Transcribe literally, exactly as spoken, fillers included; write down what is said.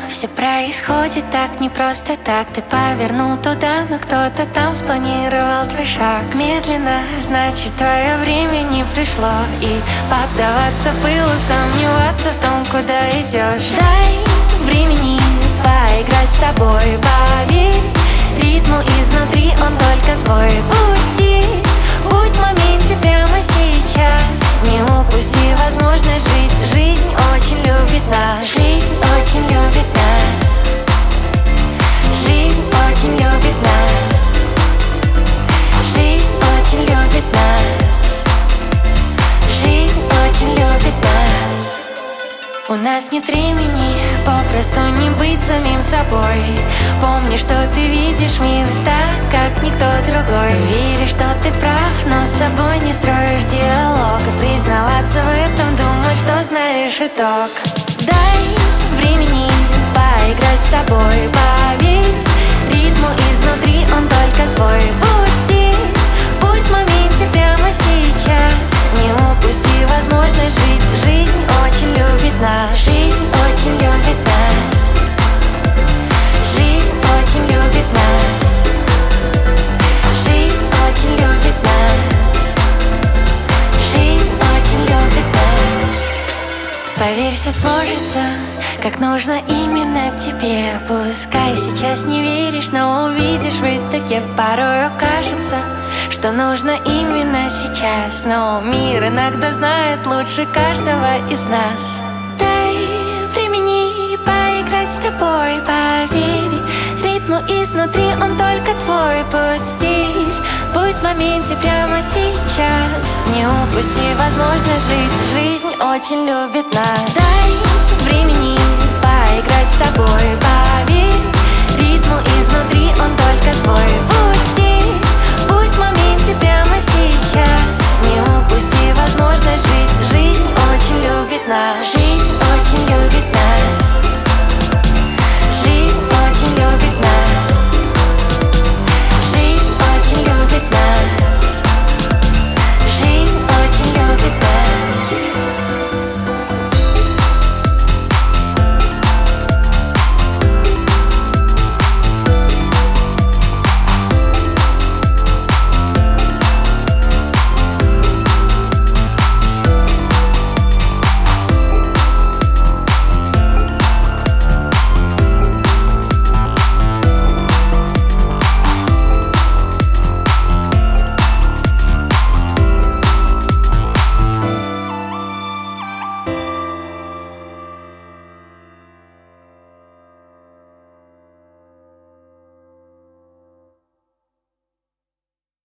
все происходит так не просто так. Ты повернул туда, но кто-то там спланировал твой шаг медленно, значит твое время не пришло. И поддаваться пылу, сомневаться в том, куда идешь. Дай времени поиграть с тобой, поверь ритму изнутри, он только твой. Будь здесь, будь в моменте прямо сейчас. Не упусти возможность жить. Жизнь очень любит нас. Жизнь очень любит нас. Жизнь очень любит нас. Жизнь очень любит нас. Жизнь очень любит нас. У нас нет времени попросту не быть самим собой. Помни, что ты видишь мир так, как никто другой. Веришь, что ты прав, но с собой не строишь диалог. И признаваться в этом, думать, что знаешь итог. Дай времени поиграть с тобой, поверь ритму изнутри, он только твой. Будь здесь, будь в моменте прямо сейчас. Не упусти возможность жить. Жизнь очень любит нас. Жизнь очень любит нас. Жизнь очень любит нас. Жизнь очень любит нас. Жизнь очень любит нас. Поверь, все сложится, как нужно именно тебе. Пускай сейчас не веришь, но увидишь в итоге. Порой кажется, что нужно именно сейчас, но мир иногда знает лучше каждого из нас. Дай времени поиграть с тобой, поверь ритму изнутри, он только твой. Будь здесь, будь в моменте прямо сейчас. Не упусти возможность жить. Жизнь очень любит нас. Дай